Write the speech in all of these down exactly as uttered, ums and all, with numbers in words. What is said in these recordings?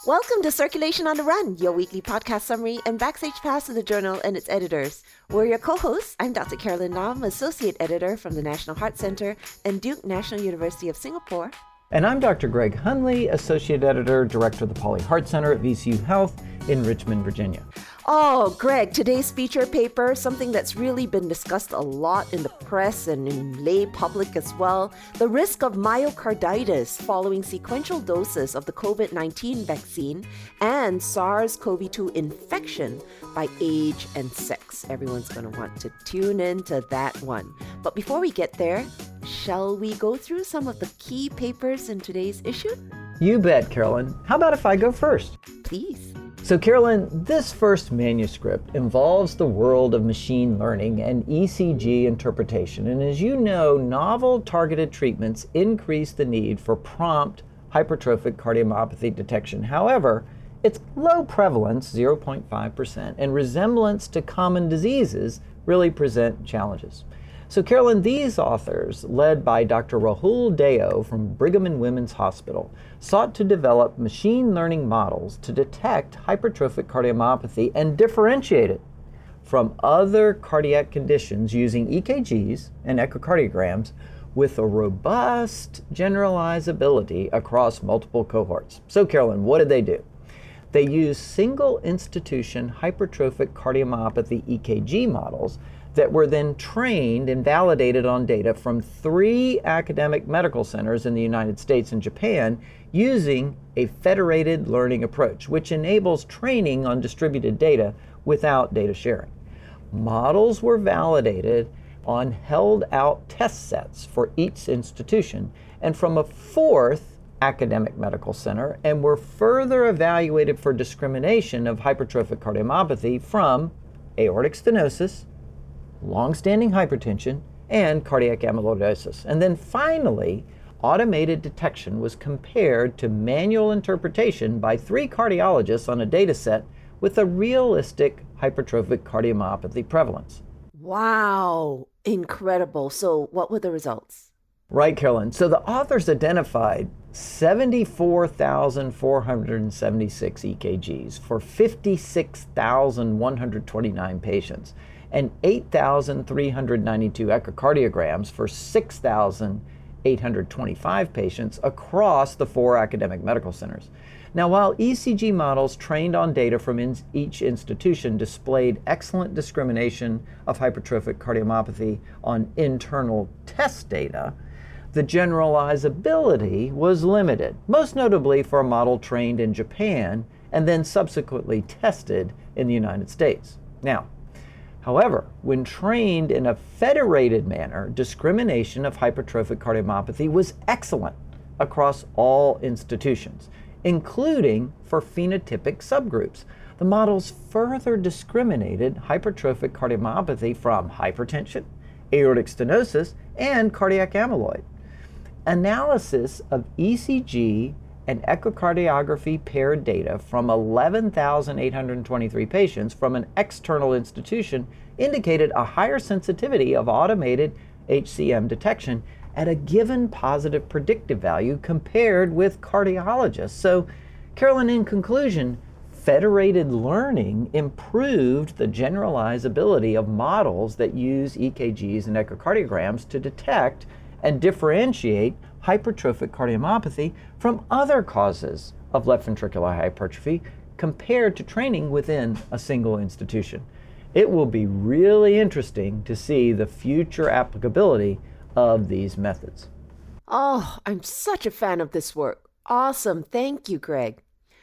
Welcome to Circulation on the Run, your weekly podcast summary and backstage pass of the journal and its editors. We're your co-hosts. I'm Doctor Carolyn Nam, Associate Editor from the National Heart Center and Duke National University of Singapore. And I'm Doctor Greg Hunley, Associate Editor, Director of the Pauley Heart Center at V C U Health in Richmond, Virginia. Oh, Greg, today's feature paper, something that's really been discussed a lot in the press and in lay public as well, the risk of myocarditis following sequential doses of the COVID nineteen vaccine and SARS-C o V two infection by age and sex. Everyone's going to want to tune in to that one. But before we get there, shall we go through some of the key papers in today's issue? You bet, Carolyn. How about if I go first? Please. So, Carolyn, this first manuscript involves the world of machine learning and E C G interpretation. And as you know, novel targeted treatments increase the need for prompt hypertrophic cardiomyopathy detection. However, its low prevalence, zero point five percent, and resemblance to common diseases really present challenges. So, Carolyn, these authors, led by Doctor Rahul Deo from Brigham and Women's Hospital, sought to develop machine learning models to detect hypertrophic cardiomyopathy and differentiate it from other cardiac conditions using E K Gs and echocardiograms with a robust generalizability across multiple cohorts. So, Carolyn, what did they do? They used single institution hypertrophic cardiomyopathy E K G models that were then trained and validated on data from three academic medical centers in the United States and Japan using a federated learning approach, which enables training on distributed data without data sharing. Models were validated on held out test sets for each institution and from a fourth academic medical center, and were further evaluated for discrimination of hypertrophic cardiomyopathy from aortic stenosis, long-standing hypertension, and cardiac amyloidosis. And then finally, automated detection was compared to manual interpretation by three cardiologists on a data set with a realistic hypertrophic cardiomyopathy prevalence. Wow, incredible. So what were the results? Right, Carolyn. So the authors identified seventy-four thousand four hundred seventy-six E K Gs for fifty-six thousand one hundred twenty-nine patients and eight thousand three hundred ninety-two echocardiograms for six thousand eight hundred twenty-five patients across the four academic medical centers. Now, while E C G models trained on data from in each institution displayed excellent discrimination of hypertrophic cardiomyopathy on internal test data, the generalizability was limited, most notably for a model trained in Japan and then subsequently tested in the United States. Now, however, when trained in a federated manner, discrimination of hypertrophic cardiomyopathy was excellent across all institutions, including for phenotypic subgroups. The models further discriminated hypertrophic cardiomyopathy from hypertension, aortic stenosis, and cardiac amyloid. Analysis of E C G and echocardiography paired data from eleven thousand eight hundred twenty-three patients from an external institution indicated a higher sensitivity of automated H C M detection at a given positive predictive value compared with cardiologists. So, Carolyn, in conclusion, federated learning improved the generalizability of models that use E K Gs and echocardiograms to detect and differentiate hypertrophic cardiomyopathy from other causes of left ventricular hypertrophy compared to training within a single institution. It will be really interesting to see the future applicability of these methods. Oh, I'm such a fan of this work. Awesome. Thank you, Greg.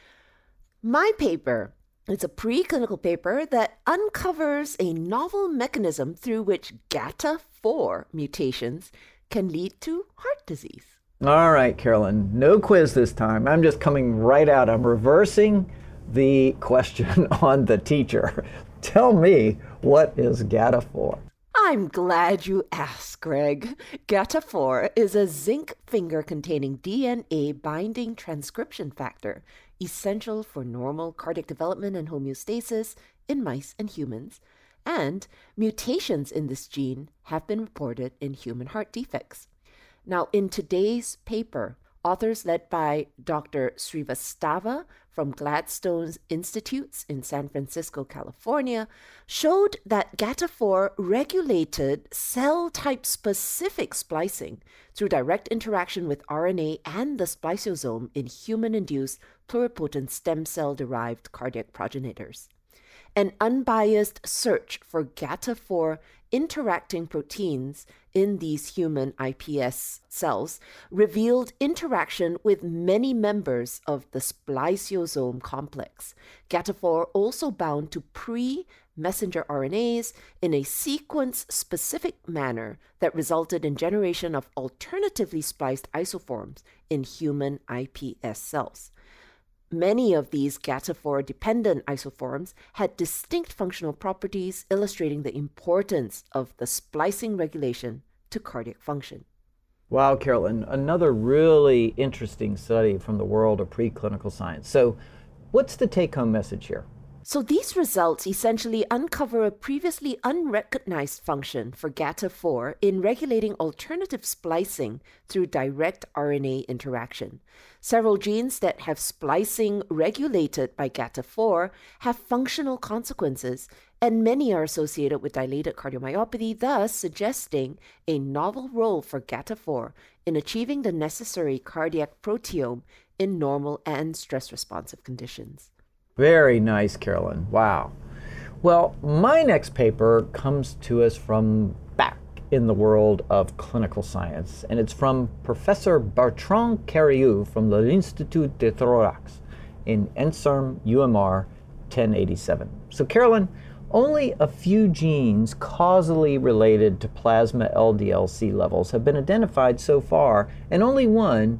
My paper is a preclinical paper that uncovers a novel mechanism through which G A T A four mutations can lead to heart disease. All right, Carolyn, no quiz this time. I'm just coming right out. I'm reversing the question on the teacher. Tell me, what is G A T A four? I'm glad you asked, Greg. G A T A four is a zinc finger-containing D N A binding transcription factor, essential for normal cardiac development and homeostasis in mice and humans, and mutations in this gene have been reported in human heart defects. Now, in today's paper, Authors led by Doctor Srivastava from Gladstone Institutes in San Francisco, California, showed that G A T A four regulated cell-type specific splicing through direct interaction with R N A and the spliceosome in human-induced pluripotent stem cell-derived cardiac progenitors. An unbiased search for G A T A four interacting proteins in these human I P S cells revealed interaction with many members of the spliceosome complex. G A T A four also bound to pre-messenger R N As in a sequence-specific manner that resulted in generation of alternatively spliced isoforms in human I P S cells. Many of these G A T A four dependent isoforms had distinct functional properties, illustrating the importance of the splicing regulation to cardiac function. Wow, Carolyn, another really interesting study from the world of preclinical science. So, what's the take-home message here? So these results essentially uncover a previously unrecognized function for G A T A four in regulating alternative splicing through direct R N A interaction. Several genes that have splicing regulated by G A T A four have functional consequences, and many are associated with dilated cardiomyopathy, thus suggesting a novel role for G A T A four in achieving the necessary cardiac proteome in normal and stress-responsive conditions. Very nice, Carolyn. Wow. Well, my next paper comes to us from back in the world of clinical science, and it's from Professor Bertrand Cariou from l'Institut de Thorax in NSERM U M R ten eighty-seven. So, Carolyn, only a few genes causally related to plasma L D L C levels have been identified so far, and only one,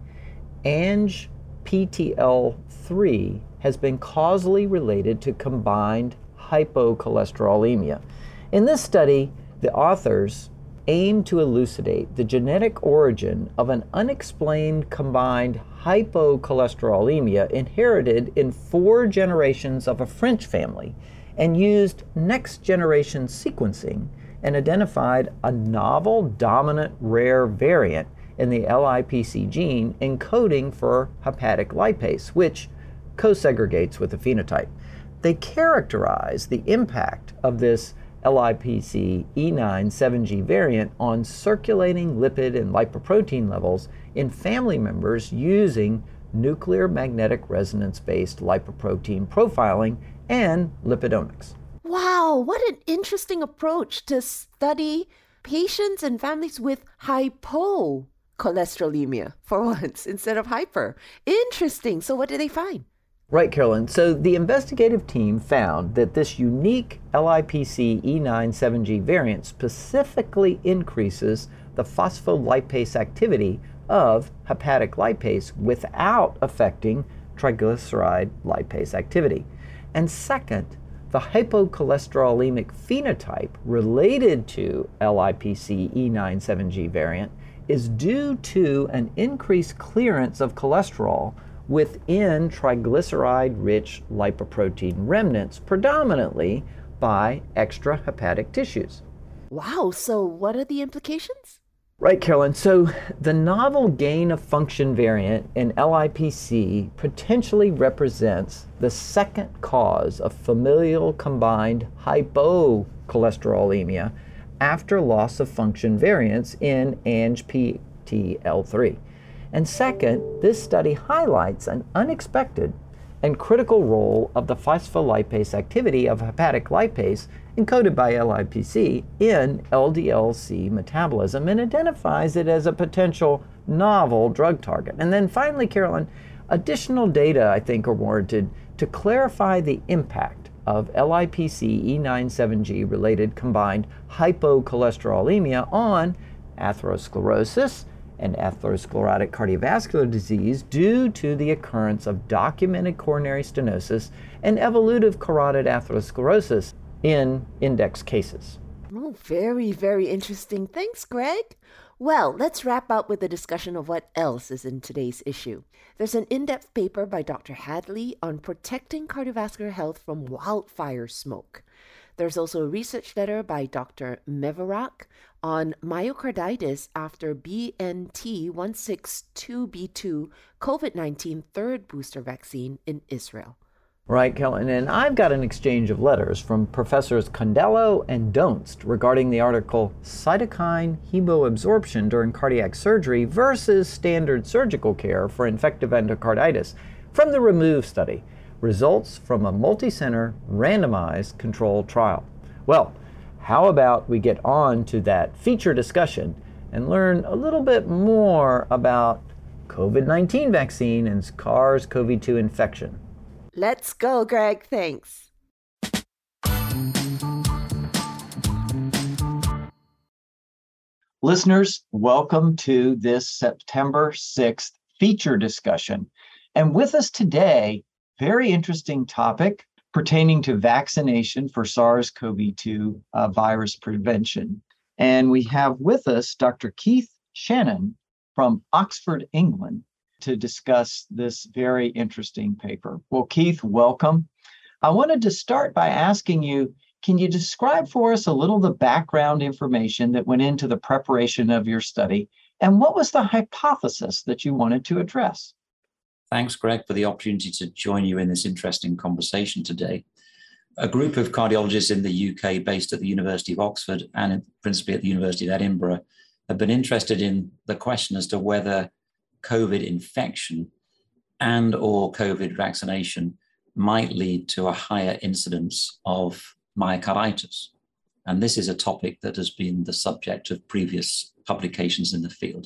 A N G P T L three, has been causally related to combined hypocholesterolemia. In this study, the authors aim to elucidate the genetic origin of an unexplained combined hypocholesterolemia inherited in four generations of a French family, and used next-generation sequencing and identified a novel dominant rare variant in the L I P C gene encoding for hepatic lipase, which co-segregates with the phenotype. They characterize the impact of this L I P C E nine seven G variant on circulating lipid and lipoprotein levels in family members using nuclear magnetic resonance-based lipoprotein profiling and lipidomics. Wow, what an interesting approach to study patients and families with hypocholesterolemia for once instead of hyper. Interesting. So what did they find? Right, Carolyn. So the investigative team found that this unique L I P C E nine seven G variant specifically increases the phospholipase activity of hepatic lipase without affecting triglyceride lipase activity. And second, the hypocholesterolemic phenotype related to L I P C E nine seven G variant is due to an increased clearance of cholesterol within triglyceride-rich lipoprotein remnants, predominantly by extrahepatic tissues. Wow, so what are the implications? Right, Carolyn. So the novel gain-of-function variant in L I P C potentially represents the second cause of familial combined hypocholesterolemia after loss of function variants in A N G P T L three. And second, this study highlights an unexpected and critical role of the phospholipase activity of hepatic lipase encoded by L I P C in L D L C metabolism and identifies it as a potential novel drug target. And then finally, Carolyn, additional data I think are warranted to clarify the impact of L I P C E nine seven G related combined hypocholesterolemia on atherosclerosis and atherosclerotic cardiovascular disease due to the occurrence of documented coronary stenosis and evolutive carotid atherosclerosis in index cases. Oh, very, very interesting. Thanks, Greg. Well, let's wrap up with a discussion of what else is in today's issue. There's an in-depth paper by Doctor Hadley on protecting cardiovascular health from wildfire smoke. There's also a research letter by Doctor Mevarak on myocarditis after B N T one six two B two COVID nineteen third booster vaccine in Israel. Right, Kellen, and I've got an exchange of letters from Professors Condello and Donst regarding the article Cytokine Hemoabsorption During Cardiac Surgery versus Standard Surgical Care for Infective Endocarditis from the REMOVE study, results from a multi-center randomized controlled trial. Well, how about we get on to that feature discussion and learn a little bit more about COVID nineteen vaccine and SARS-C o V two infection. Let's go, Greg. Thanks. Listeners, welcome to this September sixth feature discussion. And with us today, very interesting topic pertaining to vaccination for SARS-C o V two uh, virus prevention. And we have with us Doctor Keith Shannon from Oxford, England, to discuss this very interesting paper. Well, Keith, welcome. I wanted to start by asking you, can you describe for us a little the background information that went into the preparation of your study, and what was the hypothesis that you wanted to address? Thanks, Greg, for the opportunity to join you in this interesting conversation today. A group of cardiologists in the U K based at the University of Oxford and principally at the University of Edinburgh have been interested in the question as to whether COVID infection and or COVID vaccination might lead to a higher incidence of myocarditis. And this is a topic that has been the subject of previous publications in the field.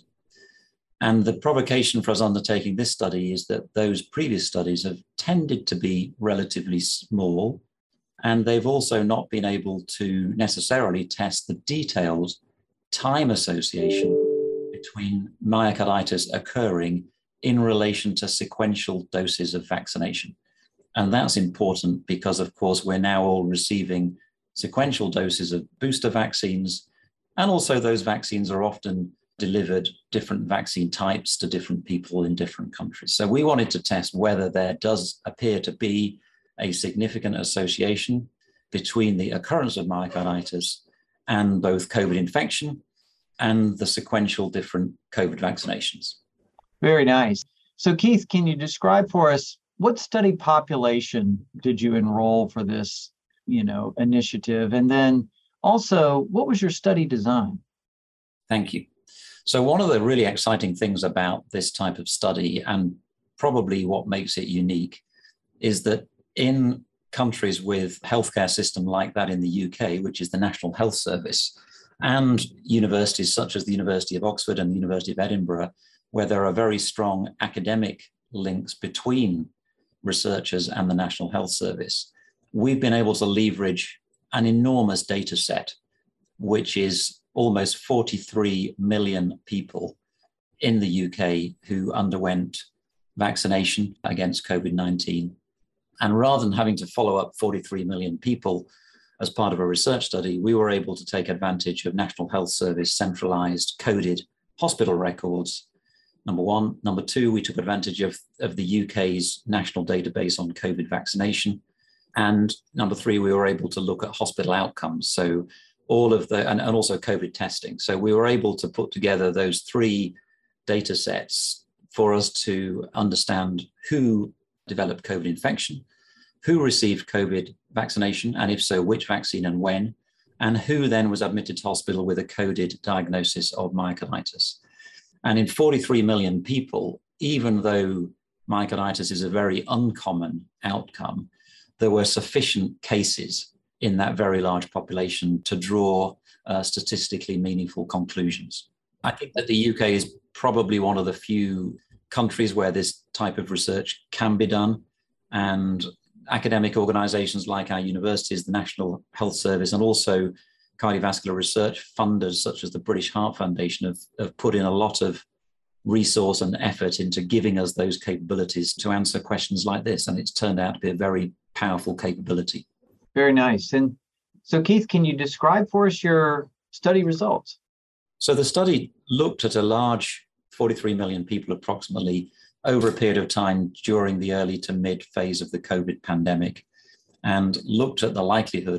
And the provocation for us undertaking this study is that those previous studies have tended to be relatively small, and they've also not been able to necessarily test the detailed time association between myocarditis occurring in relation to sequential doses of vaccination. And that's important because, of course, we're now all receiving sequential doses of booster vaccines, and also those vaccines are often delivered different vaccine types to different people in different countries. So we wanted to test whether there does appear to be a significant association between the occurrence of myocarditis and both COVID infection and the sequential different COVID vaccinations. Very nice. So Keith, can you describe for us what study population did you enroll for this, you know, initiative? And then also, what was your study design? Thank you. So one of the really exciting things about this type of study, and probably what makes it unique, is that in countries with healthcare system like that in the U K, which is the National Health Service, and universities such as the University of Oxford and the University of Edinburgh, where there are very strong academic links between researchers and the National Health Service, we've been able to leverage an enormous data set, which is almost forty-three million people in the U K who underwent vaccination against COVID nineteen. And rather than having to follow up forty-three million people as part of a research study, we were able to take advantage of National Health Service centralized coded hospital records, number one. Number two, we took advantage of, of the U K's national database on COVID vaccination. And number three, we were able to look at hospital outcomes. So all of the, and, and also COVID testing. So we were able to put together those three data sets for us to understand who developed COVID infection, who received COVID vaccination, and if so, which vaccine and when, and who then was admitted to hospital with a coded diagnosis of myocarditis. And in forty-three million people, even though myocarditis is a very uncommon outcome, there were sufficient cases in that very large population to draw uh, statistically meaningful conclusions. I think that the U K is probably one of the few countries where this type of research can be done, and academic organizations like our universities, the National Health Service, and also cardiovascular research funders such as the British Heart Foundation have, have put in a lot of resource and effort into giving us those capabilities to answer questions like this. And it's turned out to be a very powerful capability. Very nice. And so Keith, can you describe for us your study results? So the study looked at a large forty-three million people approximately over a period of time during the early to mid phase of the COVID pandemic, and looked at the likelihood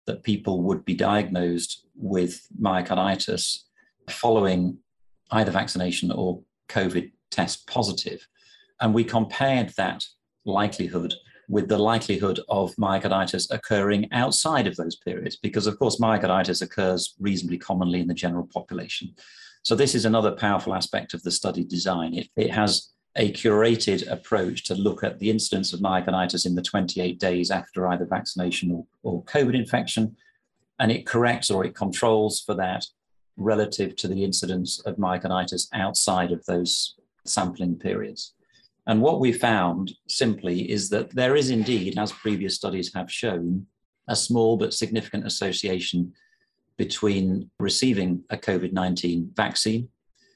that people would be diagnosed with myocarditis following either vaccination or COVID test positive. And we compared that likelihood with the likelihood of myocarditis occurring outside of those periods, because of course myocarditis occurs reasonably commonly in the general population. So this is another powerful aspect of the study design. It, it has a curated approach to look at the incidence of myocarditis in the twenty-eight days after either vaccination or, or COVID infection, and it corrects or it controls for that relative to the incidence of myocarditis outside of those sampling periods. And what we found simply is that there is indeed, as previous studies have shown, a small but significant association between receiving a COVID nineteen vaccine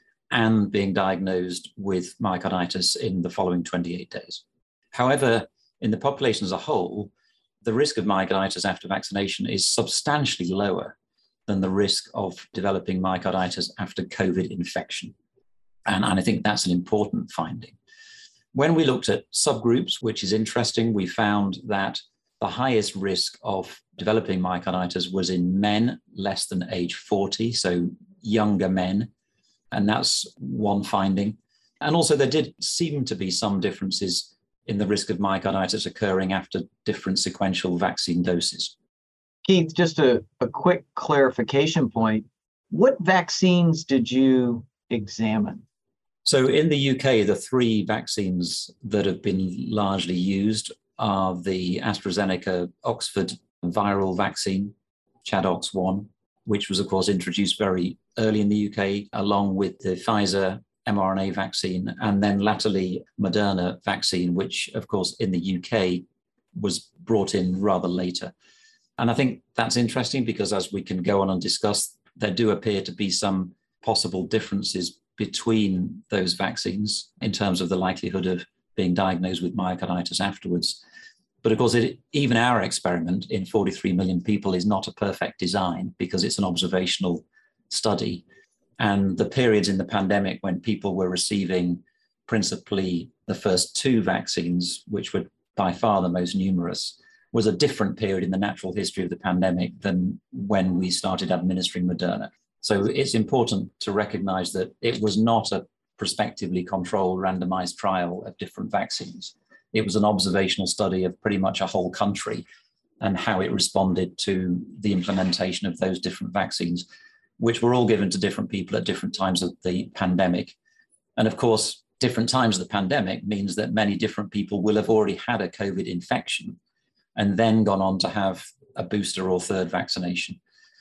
and being diagnosed with myocarditis in the following twenty-eight days. However, in the population as a whole, the risk of myocarditis after vaccination is substantially lower than the risk of developing myocarditis after COVID infection. And, and I think that's an important finding. When we looked at subgroups, which is interesting, we found that the highest risk of developing myocarditis was in men less than age forty, so younger men. And that's one finding. And also there did seem to be some differences in the risk of myocarditis occurring after different sequential vaccine doses. Keith, just a, a quick clarification point. What vaccines did you examine? So in the U K, the three vaccines that have been largely used are the AstraZeneca Oxford viral vaccine, ChAdOx one, which was, of course, introduced very early in the U K, along with the Pfizer mRNA vaccine, and then latterly Moderna vaccine, which, of course, in the U K was brought in rather later. And I think that's interesting because, as we can go on and discuss, there do appear to be some possible differences between those vaccines in terms of the likelihood of being diagnosed with myocarditis afterwards. But of course, it, even our experiment in forty-three million people is not a perfect design because it's an observational study. And the periods in the pandemic when people were receiving principally the first two vaccines, which were by far the most numerous, was a different period in the natural history of the pandemic than when we started administering Moderna. So it's important to recognize that it was not a prospectively controlled randomized trial of different vaccines. It was an observational study of pretty much a whole country and how it responded to the implementation of those different vaccines, which were all given to different people at different times of the pandemic. And of course, different times of the pandemic means that many different people will have already had a COVID infection and then gone on to have a booster or third vaccination.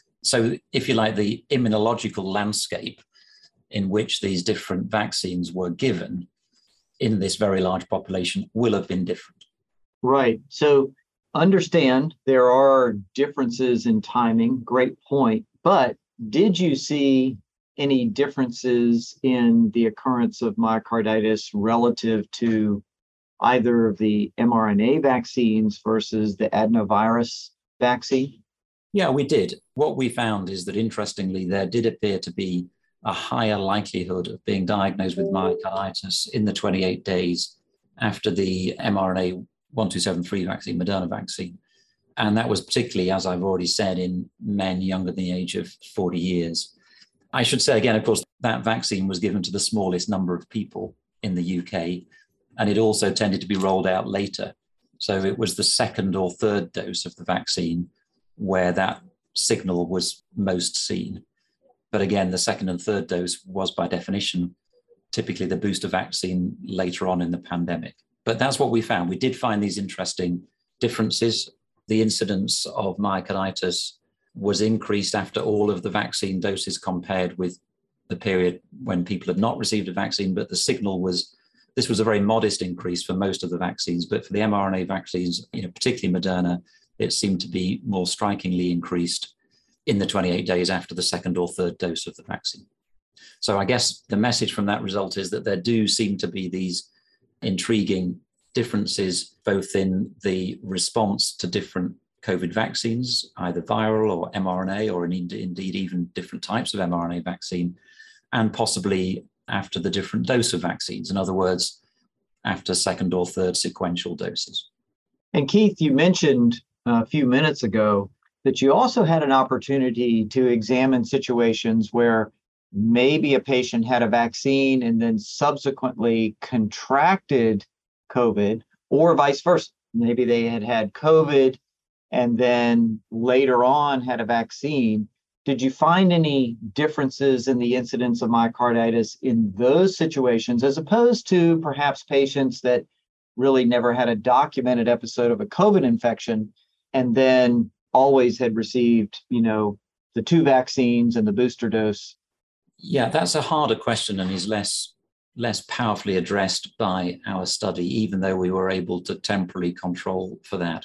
So if you like, the immunological landscape in which these different vaccines were given in this very large population will have been different. Right. So understand there are differences in timing, great point, but did you see any differences in the occurrence of myocarditis relative to either of the mRNA vaccines versus the adenovirus vaccine? Yeah, we did. What we found is that, interestingly, there did appear to be a higher likelihood of being diagnosed with myocarditis in the twenty-eight days after the mRNA one two seven three vaccine, Moderna vaccine. And that was particularly, as I've already said, in men younger than the age of forty years. I should say again, of course, that vaccine was given to the smallest number of people in the U K, and it also tended to be rolled out later. So it was the second or third dose of the vaccine where that signal was most seen. But again, the second and third dose was by definition typically the booster vaccine later on in the pandemic. But that's what we found. We did find these interesting differences. The incidence of myocarditis was increased after all of the vaccine doses compared with the period when people had not received a vaccine, but the signal was, this was a very modest increase for most of the vaccines, but for the mRNA vaccines, you know, particularly Moderna, it seemed to be more strikingly increased in the twenty-eight days after the second or third dose of the vaccine. So I guess the message from that result is that there do seem to be these intriguing differences, both in the response to different COVID vaccines, either viral or mRNA, or indeed even different types of mRNA vaccine, and possibly after the different dose of vaccines. In other words, after second or third sequential doses. And Keith, you mentioned a few minutes ago that you also had an opportunity to examine situations where maybe a patient had a vaccine and then subsequently contracted COVID, or vice versa. Maybe they had had COVID and then later on had a vaccine. Did you find any differences in the incidence of myocarditis in those situations, as opposed to perhaps patients that really never had a documented episode of a COVID infection and then always had received, you know, the two vaccines and the booster dose? Yeah, that's a harder question and is less less powerfully addressed by our study, even though we were able to temporarily control for that.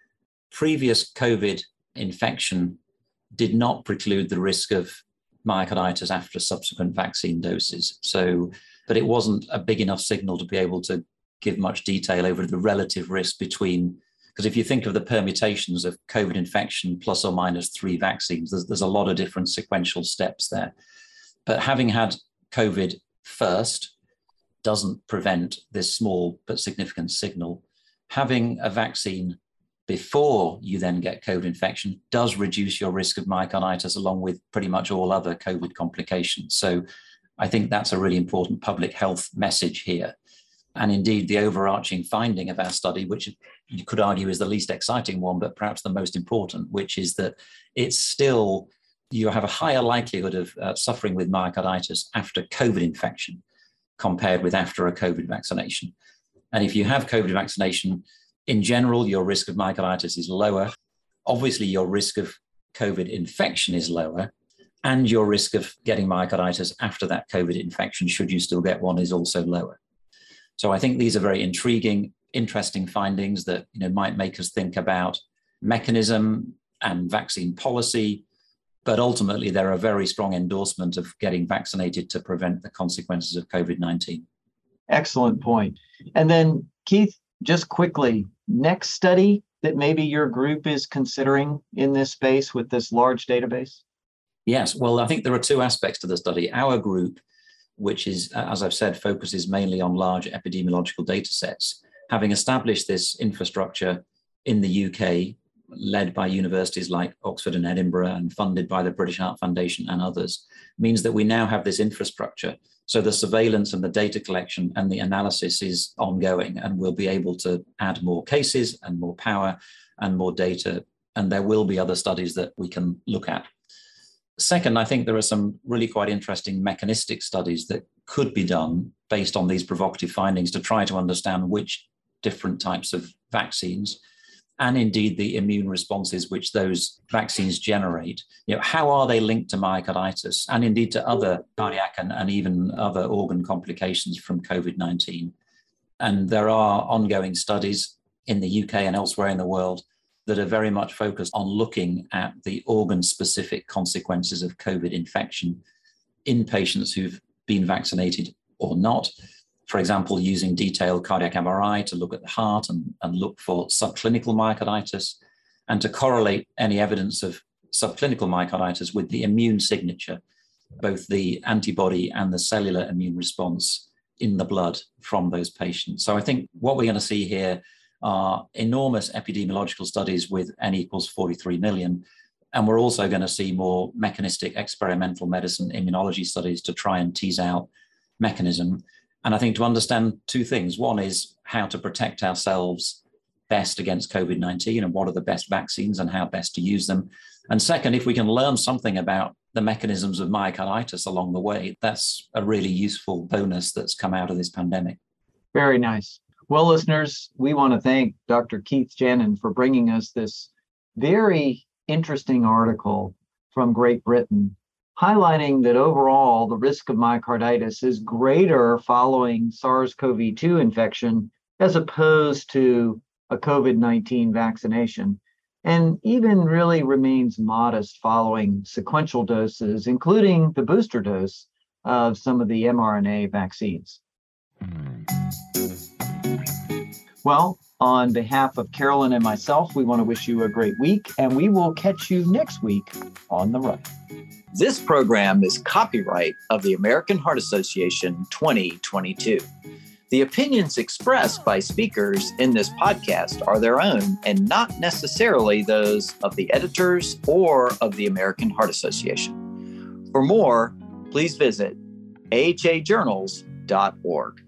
Previous COVID infection did not preclude the risk of myocarditis after subsequent vaccine doses. So, but it wasn't a big enough signal to be able to give much detail over the relative risk between, because if you think of the permutations of COVID infection plus or minus three vaccines, there's, there's a lot of different sequential steps there. But having had COVID first doesn't prevent this small but significant signal. Having a vaccine before you then get COVID infection does reduce your risk of myocarditis along with pretty much all other COVID complications. So I think that's a really important public health message here. And indeed, the overarching finding of our study, which you could argue is the least exciting one, but perhaps the most important, which is that it's still, you have a higher likelihood of uh, suffering with myocarditis after COVID infection compared with after a COVID vaccination. And if you have COVID vaccination, in general, your risk of myocarditis is lower. Obviously, your risk of COVID infection is lower, and your risk of getting myocarditis after that COVID infection, should you still get one, is also lower. So I think these are very intriguing, interesting findings that, you know, might make us think about mechanism and vaccine policy, but ultimately they're a very strong endorsement of getting vaccinated to prevent the consequences of COVID nineteen. Excellent point. And then, Keith, just quickly, next study that maybe your group is considering in this space with this large database? Yes, well, I think there are two aspects to the study. Our group, which is, as I've said, focuses mainly on large epidemiological data sets, having established this infrastructure in the U K, led by universities like Oxford and Edinburgh and funded by the British Heart Foundation and others, means that we now have this infrastructure. So the surveillance and the data collection and the analysis is ongoing, and we'll be able to add more cases and more power and more data. And there will be other studies that we can look at. Second, I think there are some really quite interesting mechanistic studies that could be done based on these provocative findings to try to understand which different types of vaccines, and indeed the immune responses which those vaccines generate, you know, how are they linked to myocarditis and indeed to other cardiac and, and even other organ complications from COVID nineteen. And there are ongoing studies in the U K and elsewhere in the world that are very much focused on looking at the organ-specific consequences of COVID infection in patients who've been vaccinated or not. For example, using detailed cardiac M R I to look at the heart and, and look for subclinical myocarditis, and to correlate any evidence of subclinical myocarditis with the immune signature, both the antibody and the cellular immune response in the blood from those patients. So I think what we're going to see here are enormous epidemiological studies with N equals forty-three million. And we're also going to see more mechanistic experimental medicine immunology studies to try and tease out mechanism. And I think to understand two things. One is how to protect ourselves best against COVID nineteen and what are the best vaccines and how best to use them. And second, if we can learn something about the mechanisms of myocarditis along the way, that's a really useful bonus that's come out of this pandemic. Very nice. Well, listeners, we want to thank Doctor Keith Janin for bringing us this very interesting article from Great Britain, highlighting that overall the risk of myocarditis is greater following SARS CoV two infection as opposed to a COVID nineteen vaccination, and even really remains modest following sequential doses, including the booster dose of some of the mRNA vaccines. Well, on behalf of Carolyn and myself, we want to wish you a great week, and we will catch you next week on The Run. This program is copyright of the American Heart Association twenty twenty-two. The opinions expressed by speakers in this podcast are their own and not necessarily those of the editors or of the American Heart Association. For more, please visit A H A journals dot org.